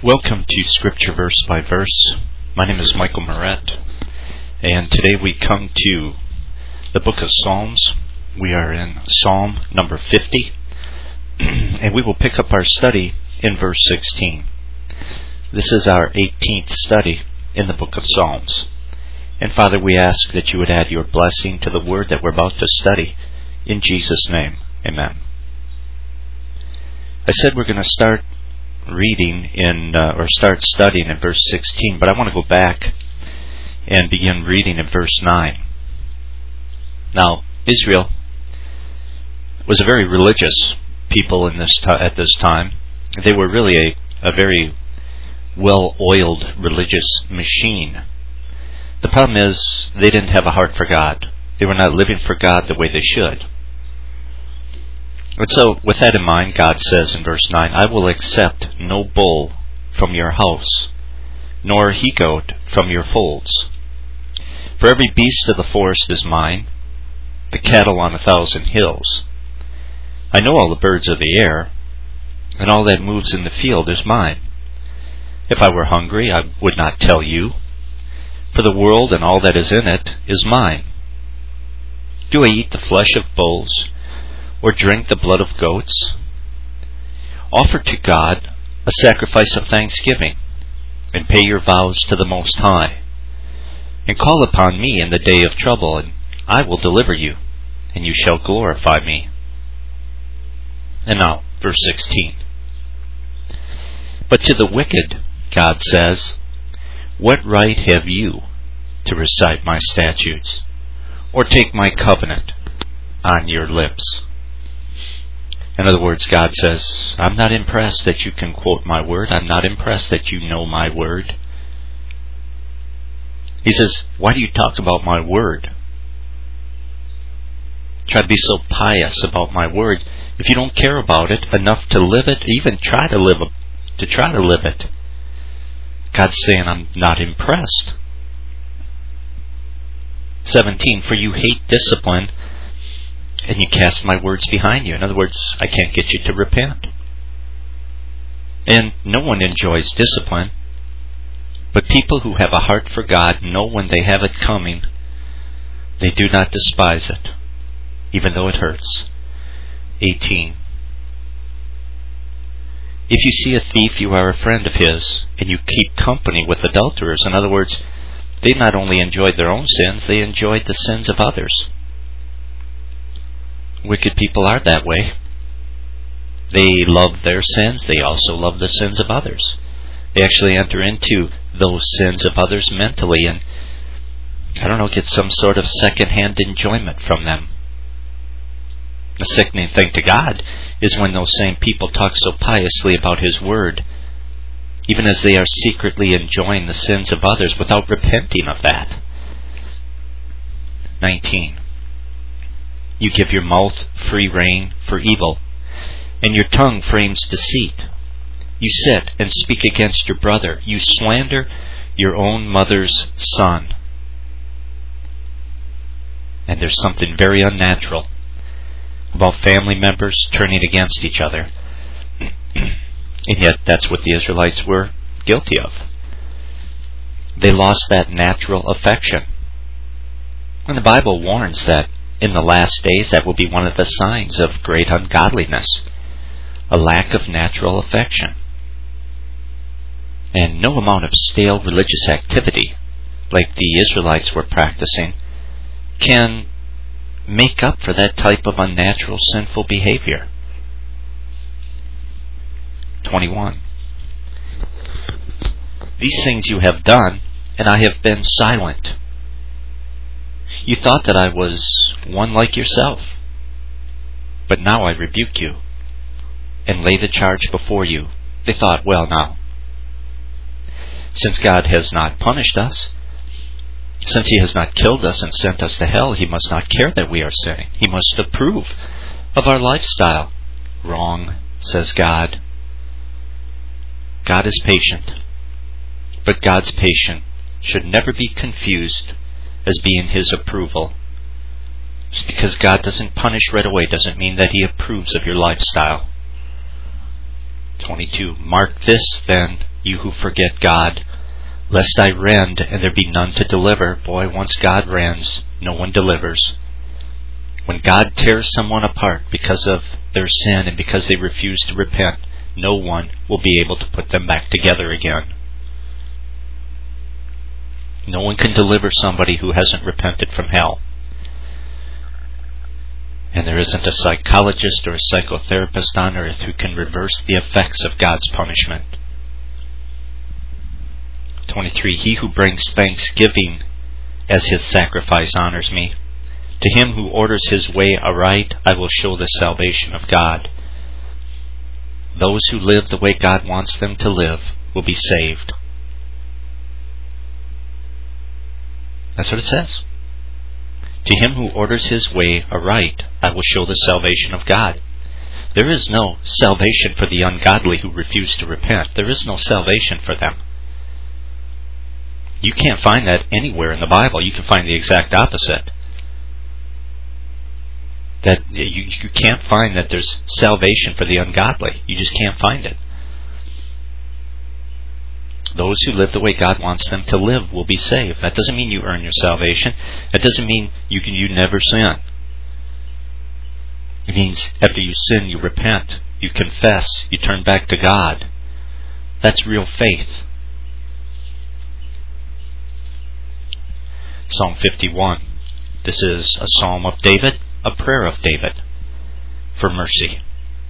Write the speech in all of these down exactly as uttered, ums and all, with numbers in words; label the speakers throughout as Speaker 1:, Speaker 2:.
Speaker 1: Welcome to Scripture Verse by Verse. My name is Michael Moret, and today we come to the book of Psalms. We are in Psalm number fifty, and we will pick up our study in verse sixteen. This is our eighteenth study in the book of Psalms. And Father, we ask that you would add your blessing to the word that we're about to study. In Jesus' name, amen. I said we're going to start reading in uh, or start studying in verse sixteen, but I want to go back and begin reading in verse nine. Now, Israel was a very religious people in this t- at this time. They were really a, a very well-oiled religious machine. The problem is they didn't have a heart for God. They were not living for God the way they should. And so, with that in mind, God says in verse nine, I will accept no bull from your house, nor a he-goat from your folds. For every beast of the forest is mine, the cattle on a thousand hills. I know all the birds of the air, and all that moves in the field is mine. If I were hungry, I would not tell you, for the world and all that is in it is mine. Do I eat the flesh of bulls, or drink the blood of goats? Offer to God a sacrifice of thanksgiving, and pay your vows to the Most High. And call upon me in the day of trouble, and I will deliver you, and you shall glorify me. And now, verse sixteen. But to the wicked, God says, what right have you to recite my statutes, or take my covenant on your lips? In other words, God says, I'm not impressed that you can quote my word. I'm not impressed that you know my word. He says, why do you talk about my word? Try to be so pious about my word. If you don't care about it enough to live it, even try to live to try to live it. God's saying, I'm not impressed. seventeen, for you hate discipline, and you cast my words behind you. In other words, I can't get you to repent. And no one enjoys discipline, but people who have a heart for God know when they have it coming, they do not despise it, even though it hurts. eighteen. If you see a thief, you are a friend of his, and you keep company with adulterers. In other words, they not only enjoyed their own sins, they enjoyed the sins of others. Wicked people are that way. They love their sins. They also love the sins of others. They actually enter into those sins of others mentally and, I don't know, get some sort of second-hand enjoyment from them. The sickening thing to God is when those same people talk so piously about His Word, even as they are secretly enjoying the sins of others without repenting of that. nineteen. You give your mouth free rein for evil, and your tongue frames deceit. You sit and speak against your brother. You slander your own mother's son. And there's something very unnatural about family members turning against each other. And yet that's what the Israelites were guilty of. They lost that natural affection. And the Bible warns that in the last days, that will be one of the signs of great ungodliness, a lack of natural affection. And no amount of stale religious activity, like the Israelites were practicing, can make up for that type of unnatural sinful behavior. twenty-one. These things you have done, and I have been silent. You thought that I was one like yourself. But now I rebuke you and lay the charge before you. They thought, well now, since God has not punished us, since He has not killed us and sent us to hell, He must not care that we are sinning. He must approve of our lifestyle. Wrong, says God. God is patient, but God's patience should never be confused as being His approval. Just because God doesn't punish right away doesn't mean that He approves of your lifestyle. twenty-two. Mark this then, you who forget God, lest I rend and there be none to deliver. Boy, once God rends, no one delivers. When God tears someone apart because of their sin and because they refuse to repent, no one will be able to put them back together again. No one can deliver somebody who hasn't repented from hell. And there isn't a psychologist or a psychotherapist on earth who can reverse the effects of God's punishment. twenty-three. He who brings thanksgiving as his sacrifice honors me. To him who orders his way aright, I will show the salvation of God. Those who live the way God wants them to live will be saved. That's what it says. To him who orders his way aright, I will show the salvation of God. There is no salvation for the ungodly who refuse to repent. There is no salvation for them. You can't find that anywhere in the Bible. You can find the exact opposite. That you, you can't find that there's salvation for the ungodly. You just can't find it. Those who live the way God wants them to live will be saved. That doesn't mean you earn your salvation. That doesn't mean you can you never sin. It means after you sin, you repent, you confess, you turn back to God. That's real faith. Psalm fifty-one. This is a psalm of David, a prayer of David for mercy.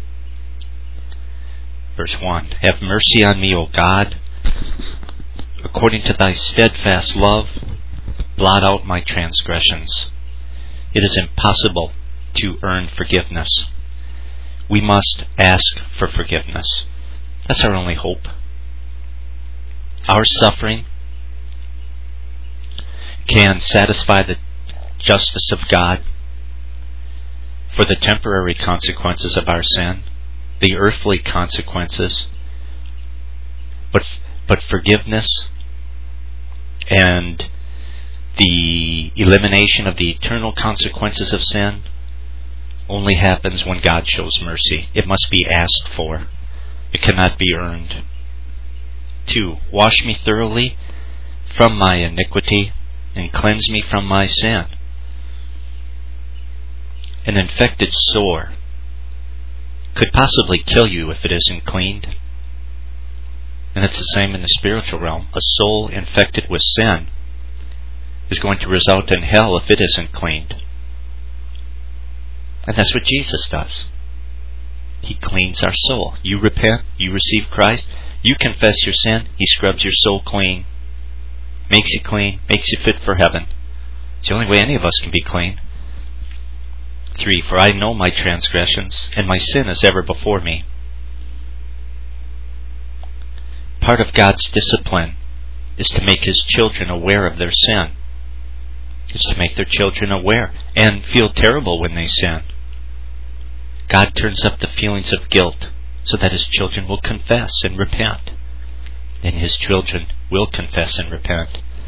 Speaker 1: Verse one. Have mercy on me, O God. According to thy steadfast love, blot out my transgressions. It is impossible to earn forgiveness. We must ask for forgiveness. That's our only hope. Our suffering can satisfy the justice of God for the temporary consequences of our sin, the earthly consequences, but But forgiveness and the elimination of the eternal consequences of sin only happens when God shows mercy. It must be asked for. It cannot be earned. Two, wash me thoroughly from my iniquity and cleanse me from my sin. An infected sore could possibly kill you if it isn't cleaned. And it's the same in the spiritual realm. A soul infected with sin is going to result in hell if it isn't cleaned. And that's what Jesus does. He cleans our soul. You repent, you receive Christ, you confess your sin, He scrubs your soul clean, makes you clean, makes you fit for heaven. It's the only way any of us can be clean. Three, for I know my transgressions, and my sin is ever before me. Part of God's discipline is to make His children aware of their sin. It's to make their children aware and feel terrible when they sin. God turns up the feelings of guilt so that His children will confess and repent. And His children will confess and repent.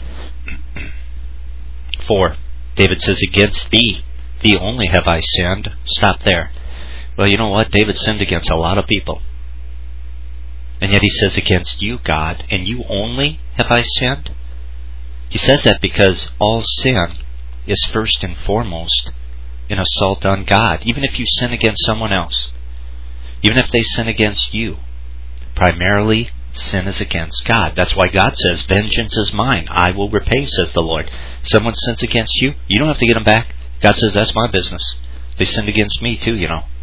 Speaker 1: Four, David says, against thee, thee only have I sinned. Stop there. Well, you know what? David sinned against a lot of people. And yet he says, against you, God, and you only have I sinned? He says that because all sin is first and foremost an assault on God. Even if you sin against someone else, even if they sin against you, primarily sin is against God. That's why God says, vengeance is mine, I will repay, says the Lord. Someone sins against you, you don't have to get them back. God says, that's my business. They sinned against me too, you know.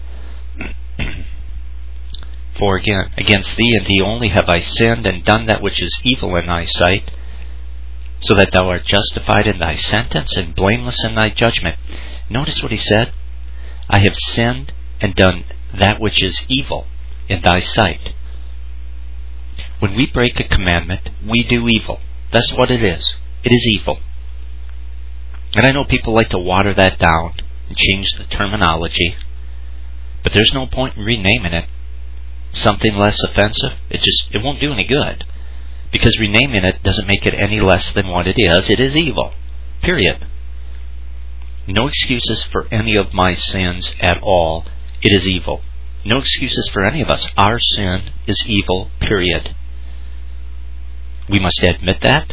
Speaker 1: For again, against thee and thee only have I sinned, and done that which is evil in thy sight, so that thou art justified in thy sentence and blameless in thy judgment. Notice what he said. I have sinned and done that which is evil in thy sight. When we break a commandment, we do evil. That's what it is. It is evil. And I know people like to water that down and change the terminology, but there's no point in renaming it something less offensive. It just it won't do any good, because renaming it doesn't make it any less than what it is. It is evil. Period. No excuses for any of my sins at all. It is evil. No excuses for any of us. Our sin is evil, period. We must admit that.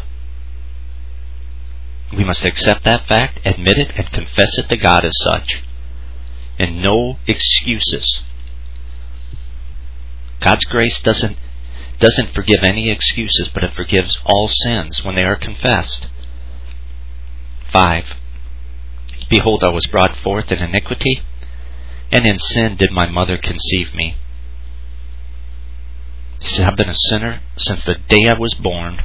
Speaker 1: We must accept that fact, admit it, and confess it to God as such. And no excuses. God's grace doesn't doesn't forgive any excuses, but it forgives all sins when they are confessed. Five. Behold, I was brought forth in iniquity, and in sin did my mother conceive me. He said, I've been a sinner since the day I was born.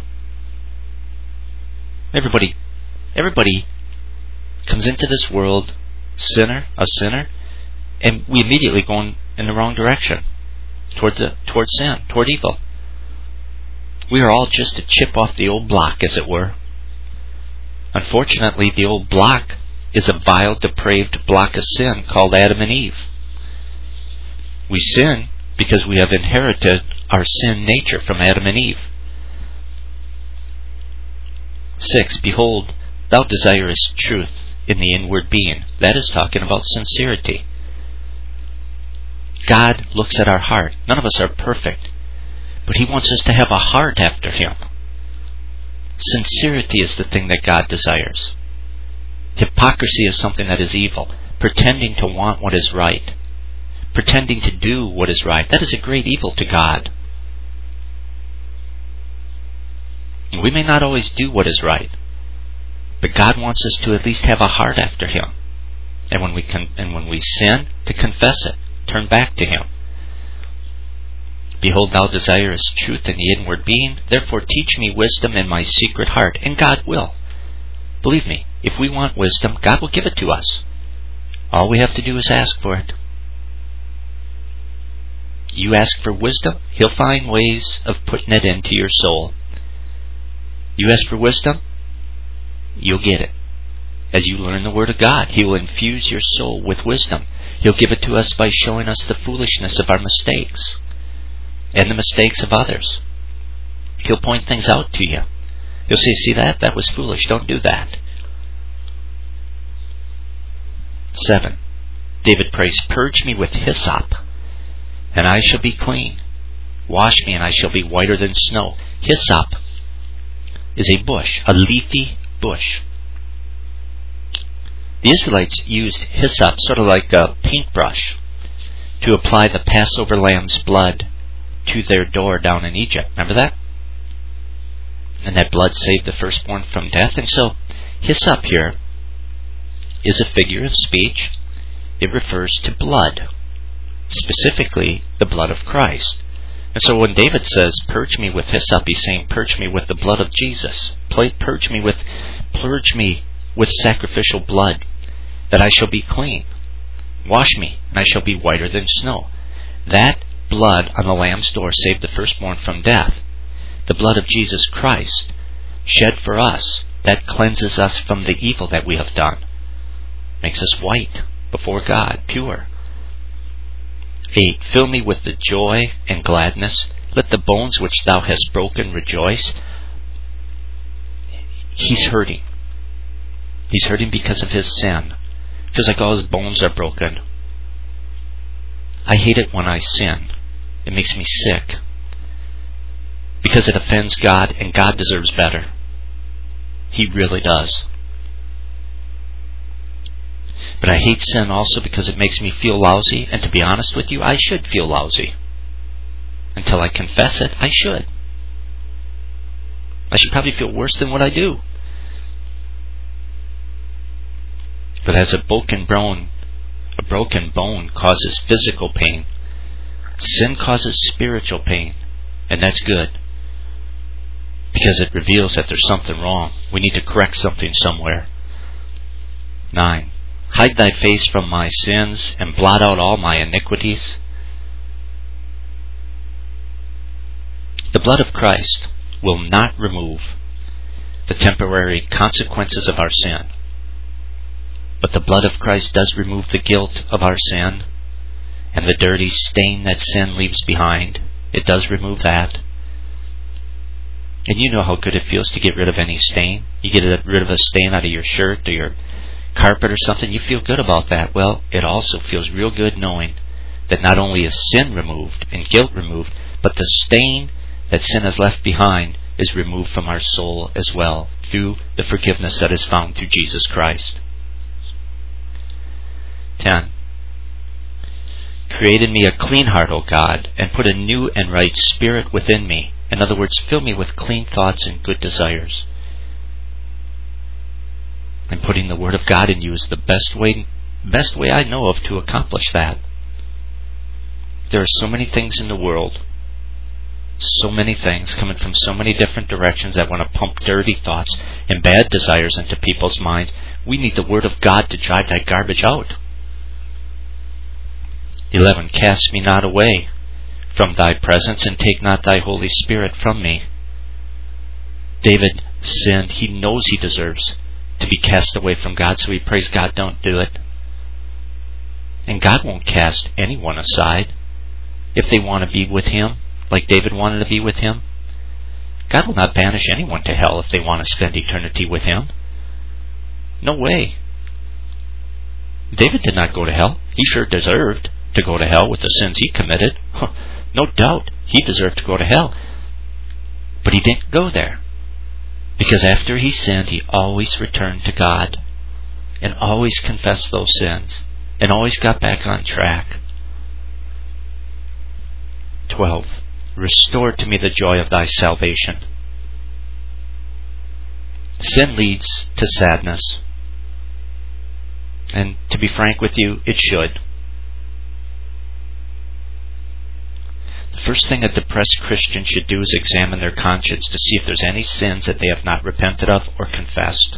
Speaker 1: Everybody, everybody comes into this world sinner, a sinner, and we immediately go in, in the wrong direction, toward the toward sin, toward evil. We are all just a chip off the old block, as it were. Unfortunately, the old block is a vile, depraved block of sin called Adam and Eve. We sin because we have inherited our sin nature from Adam and Eve. Six, behold, thou desirest truth in the inward being. That is talking about sincerity. God looks at our heart. None of us are perfect, but He wants us to have a heart after Him. Sincerity is the thing that God desires. Hypocrisy is something that is evil. Pretending to want what is right. Pretending to do what is right. That is a great evil to God. We may not always do what is right, but God wants us to at least have a heart after Him. And when we con- and when we sin, to confess it. Turn back to Him. Behold, thou desirest truth in the inward being. Therefore teach me wisdom in my secret heart. And God will. Believe me, if we want wisdom, God will give it to us. All we have to do is ask for it. You ask for wisdom, He'll find ways of putting it into your soul. You ask for wisdom, you'll get it. As you learn the Word of God, He will infuse your soul with wisdom. He'll give it to us by showing us the foolishness of our mistakes and the mistakes of others. He'll point things out to you. He'll say, see that? That was foolish. Don't do that. Seven. David prays, purge me with hyssop, and I shall be clean. Wash me, and I shall be whiter than snow. Hyssop is a bush, a leafy bush. The Israelites used hyssop, sort of like a paintbrush, to apply the Passover lamb's blood to their door down in Egypt. Remember that? And that blood saved the firstborn from death. And so, hyssop here is a figure of speech. It refers to blood, specifically the blood of Christ. And so when David says, purge me with hyssop, he's saying, purge me with the blood of Jesus. Purge me with, purge me with sacrificial blood, that I shall be clean. Wash me, and I shall be whiter than snow. That blood on the lamb's door saved the firstborn from death. The blood of Jesus Christ, shed for us, that cleanses us from the evil that we have done. Makes us white before God, pure. Eight, fill me with the joy and gladness. Let the bones which thou hast broken rejoice. He's hurting. He's hurting because of his sin. Feels like all his bones are broken. I hate it when I sin. It makes me sick. Because it offends God, and God deserves better. He really does. But I hate sin also because it makes me feel lousy, and to be honest with you, I should feel lousy. Until I confess it, I should. I should probably feel worse than what I do. But as a broken bone, a broken bone causes physical pain, sin causes spiritual pain, and that's good. Because it reveals that there's something wrong. We need to correct something somewhere. Nine. Hide thy face from my sins, and blot out all my iniquities. The blood of Christ will not remove the temporary consequences of our sin. But the blood of Christ does remove the guilt of our sin and the dirty stain that sin leaves behind. It does remove that. And you know how good it feels to get rid of any stain. You get rid of a stain out of your shirt or your carpet or something, you feel good about that. Well, it also feels real good knowing that not only is sin removed and guilt removed, but the stain that sin has left behind is removed from our soul as well through the forgiveness that is found through Jesus Christ. ten. Create in me a clean heart, O God, and put a new and right spirit within me. In other words, fill me with clean thoughts and good desires. And putting the Word of God in you is the best way, best way I know of to accomplish that. There are so many things in the world, so many things coming from so many different directions that want to pump dirty thoughts and bad desires into people's minds. We need the Word of God to drive that garbage out. eleven. Cast me not away from thy presence, and take not thy Holy Spirit from me. David sinned. He knows he deserves to be cast away from God, so he prays, God, don't do it. And God won't cast anyone aside if they want to be with Him, like David wanted to be with Him. God will not banish anyone to hell if they want to spend eternity with Him. No way. David did not go to hell. He sure deserved to go to hell with the sins he committed. No doubt he deserved to go to hell. But he didn't go there. Because after he sinned, he always returned to God. And always confessed those sins. And always got back on track. twelve. Restore to me the joy of thy salvation. Sin leads to sadness. And to be frank with you, it should. The first thing a depressed Christian should do is examine their conscience to see if there's any sins that they have not repented of or confessed.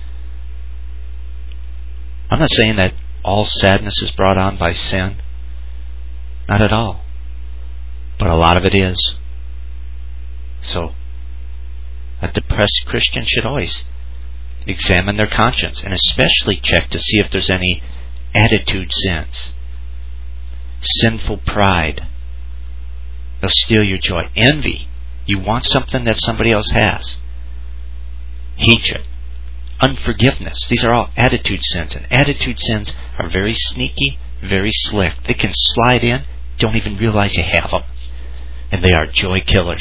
Speaker 1: I'm not saying that all sadness is brought on by sin. Not at all. But a lot of it is. So, a depressed Christian should always examine their conscience and especially check to see if there's any attitude sins. Sinful pride. They'll steal your joy. Envy. You want something that somebody else has. Hatred. Unforgiveness. These are all attitude sins. And attitude sins are very sneaky, very slick. They can slide in, don't even realize you have them. And they are joy killers.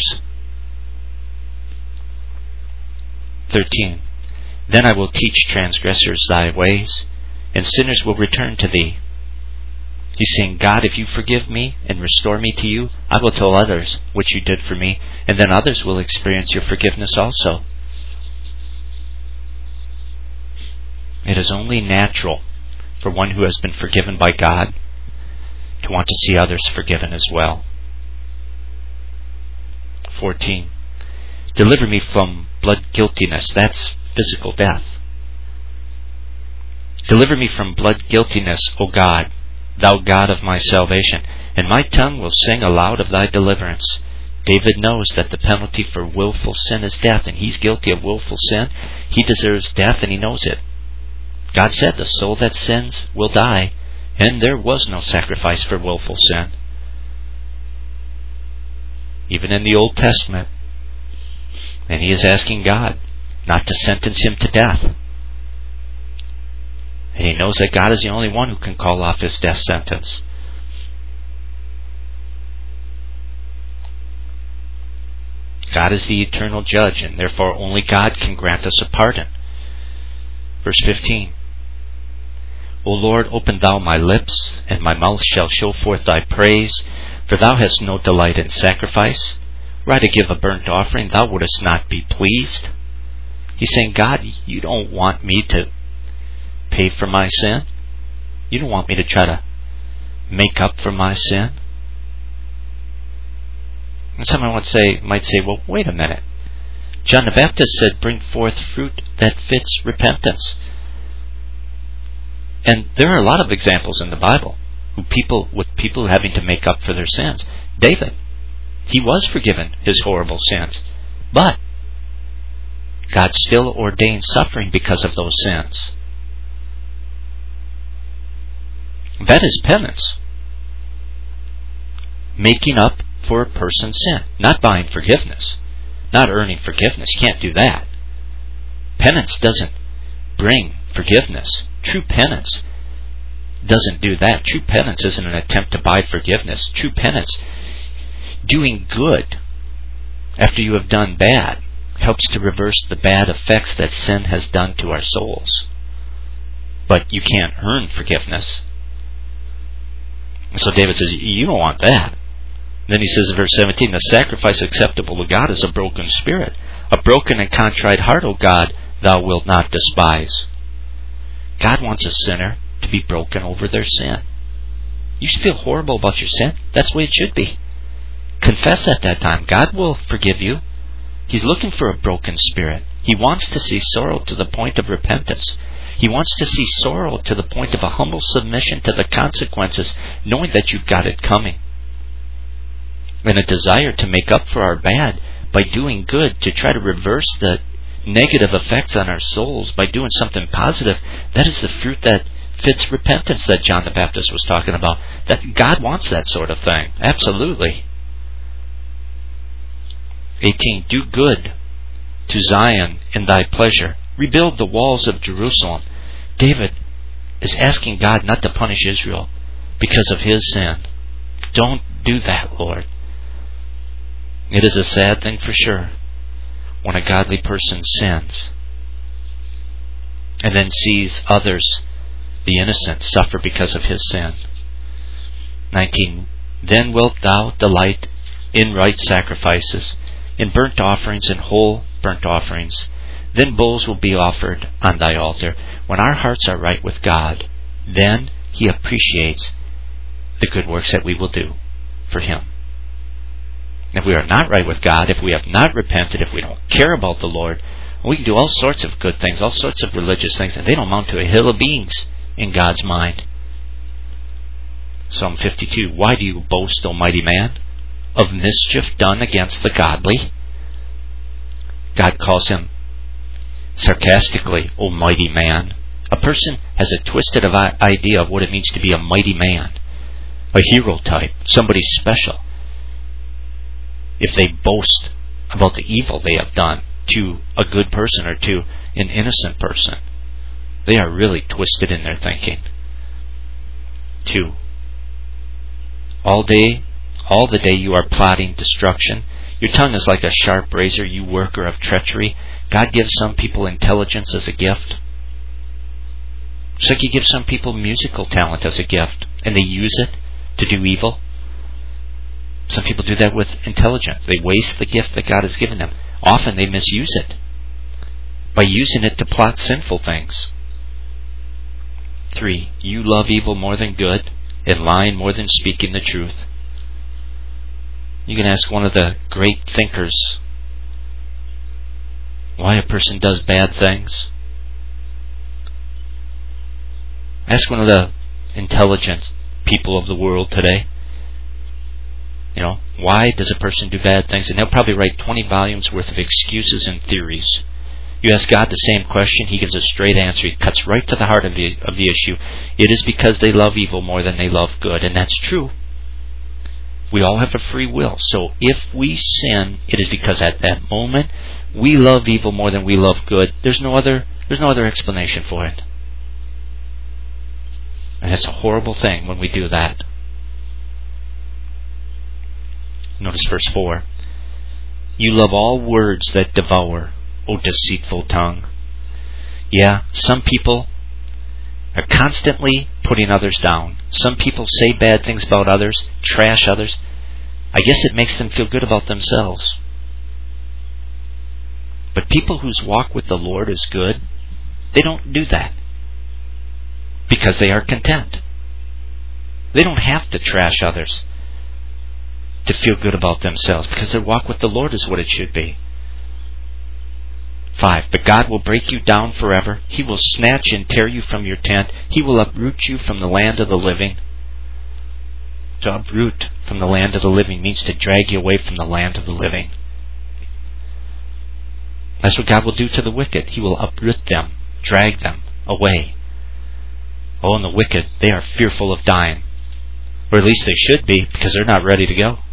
Speaker 1: thirteen. Then I will teach transgressors thy ways, and sinners will return to thee. He's saying, God, if you forgive me and restore me to you, I will tell others what you did for me, and then others will experience your forgiveness also. It is only natural for one who has been forgiven by God to want to see others forgiven as well. fourteen. Deliver me from blood guiltiness. That's physical death. Deliver me from blood guiltiness, O God, thou God of my salvation, and my tongue will sing aloud of thy deliverance. David knows that the penalty for willful sin is death, and he's guilty of willful sin. He deserves death, and he knows it. God said the soul that sins will die, and there was no sacrifice for willful sin. Even in the Old Testament. And he is asking God not to sentence him to death. And he knows that God is the only one who can call off his death sentence. God is the eternal judge, and therefore only God can grant us a pardon. Verse fifteen. O Lord, open thou my lips, and my mouth shall show forth thy praise. For thou hast no delight in sacrifice. Were I to give a burnt offering, thou wouldest not be pleased. He's saying, God, you don't want me to pay for my sin. You don't want me to try to make up for my sin. And someone would say, might say, well, wait a minute. John the Baptist said, bring forth fruit that fits repentance. And there are a lot of examples in the Bible who people with people having to make up for their sins. David, he was forgiven his horrible sins, but God still ordained suffering because of those sins. That is penance. Making up for a person's sin. Not buying forgiveness. Not earning forgiveness. You can't do that. Penance doesn't bring forgiveness. True penance doesn't do that. True penance isn't an attempt to buy forgiveness. True penance, doing good after you have done bad, helps to reverse the bad effects that sin has done to our souls. But you can't earn forgiveness. And so David says, you don't want that. Then he says in verse seventeen, the sacrifice acceptable to God is a broken spirit. A broken and contrite heart, O God, thou wilt not despise. God wants a sinner to be broken over their sin. You should feel horrible about your sin. That's the way it should be. Confess at that time. God will forgive you. He's looking for a broken spirit. He wants to see sorrow to the point of repentance. He wants to see sorrow to the point of a humble submission to the consequences, knowing that you've got it coming. And a desire to make up for our bad by doing good, to try to reverse the negative effects on our souls by doing something positive. That is the fruit that fits repentance that John the Baptist was talking about. That God wants that sort of thing. Absolutely. eighteen. Do good to Zion in thy pleasure. Rebuild the walls of Jerusalem. David is asking God not to punish Israel because of his sin. Don't do that, Lord. It is a sad thing for sure when a godly person sins and then sees others, the innocent, suffer because of his sin. nineteen. Then wilt thou delight in right sacrifices, in burnt offerings and whole burnt offerings. Then bulls will be offered on thy altar. When our hearts are right with God, then He appreciates the good works that we will do for Him. If we are not right with God, if we have not repented, if we don't care about the Lord, we can do all sorts of good things, all sorts of religious things, and they don't amount to a hill of beans in God's mind. Psalm fifty-two. Why do you boast, O mighty man, of mischief done against the godly? God calls him sarcastically, O mighty man. A person has a twisted idea of what it means to be a mighty man, a hero type, somebody special. If they boast about the evil they have done to a good person or to an innocent person, they are really twisted in their thinking. Two. All day, all the day you are plotting destruction. Your tongue is like a sharp razor, you worker of treachery. God gives some people intelligence as a gift. Just like He gives some people musical talent as a gift, and they use it to do evil. Some people do that with intelligence. They waste the gift that God has given them. Often they misuse it by using it to plot sinful things. Three, you love evil more than good, and lying more than speaking the truth. You can ask one of the great thinkers why a person does bad things. Ask one of the intelligent people of the world today. You know, why does a person do bad things? And they'll probably write twenty volumes worth of excuses and theories. You ask God the same question, He gives a straight answer. He cuts right to the heart of the, of the issue. It is because they love evil more than they love good. And that's true. We all have a free will. So if we sin, it is because at that moment we love evil more than we love good. There's no other, there's no other explanation for it. And it's a horrible thing when we do that. Notice verse four. You love all words that devour, O deceitful tongue. Yeah, some people are constantly putting others down. Some people say bad things about others, trash others. I guess it makes them feel good about themselves. But people whose walk with the Lord is good, they don't do that because they are content. They don't have to trash others to feel good about themselves because their walk with the Lord is what it should be. Five, but God will break you down forever. He will snatch and tear you from your tent. He will uproot you from the land of the living. To uproot from the land of the living means to drag you away from the land of the living. That's what God will do to the wicked. He will uproot them, drag them away. Oh, and the wicked, they are fearful of dying. Or at least they should be, because they're not ready to go.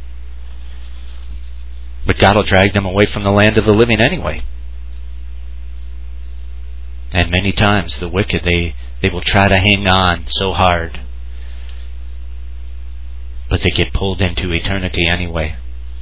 Speaker 1: But God will drag them away from the land of the living anyway. And many times the wicked, they They will try to hang on so hard, but they get pulled into eternity anyway.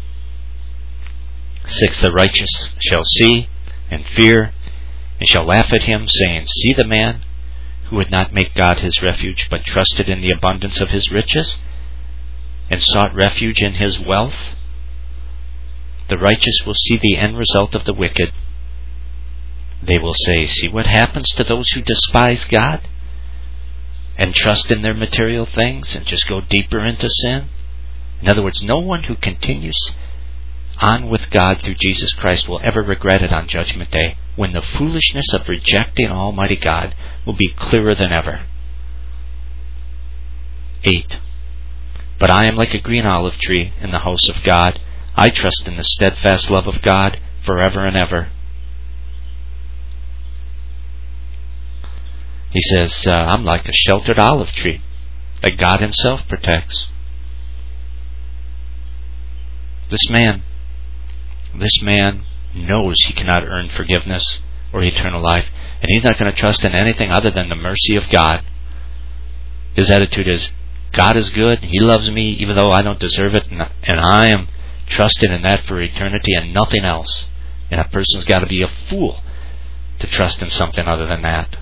Speaker 1: Six, the righteous shall see and fear, and shall laugh at him, saying, See the man who would not make God his refuge, but trusted in the abundance of his riches, and sought refuge in his wealth. The righteous will see the end result of the wicked. They will say, See what happens to those who despise God and trust in their material things and just go deeper into sin. In other words, no one who continues on with God through Jesus Christ will ever regret it on Judgment Day, when the foolishness of rejecting Almighty God will be clearer than ever. Eight. But I am like a green olive tree in the house of God. I trust in the steadfast love of God forever and ever. He says, uh, I'm like a sheltered olive tree that God himself protects. This man, this man knows he cannot earn forgiveness or eternal life, and he's not going to trust in anything other than the mercy of God. His attitude is, God is good, he loves me even though I don't deserve it, and, and I am trusted in that for eternity and nothing else. And a person's got to be a fool to trust in something other than that.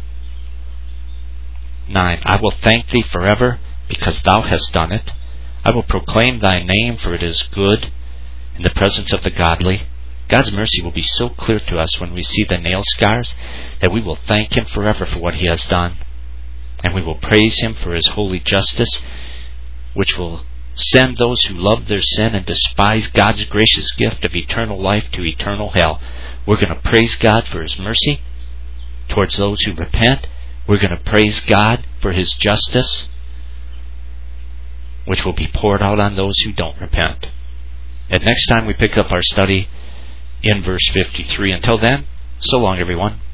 Speaker 1: Nine. I will thank thee forever, because thou hast done it. I will proclaim thy name, for it is good in the presence of the godly. God's mercy will be so clear to us when we see the nail scars that we will thank him forever for what he has done. And we will praise him for his holy justice, which will send those who love their sin and despise God's gracious gift of eternal life to eternal hell. We're going to praise God for his mercy towards those who repent. We're going to praise God for his justice, which will be poured out on those who don't repent. And next time we pick up our study in verse fifty-three. Until then, so long everyone.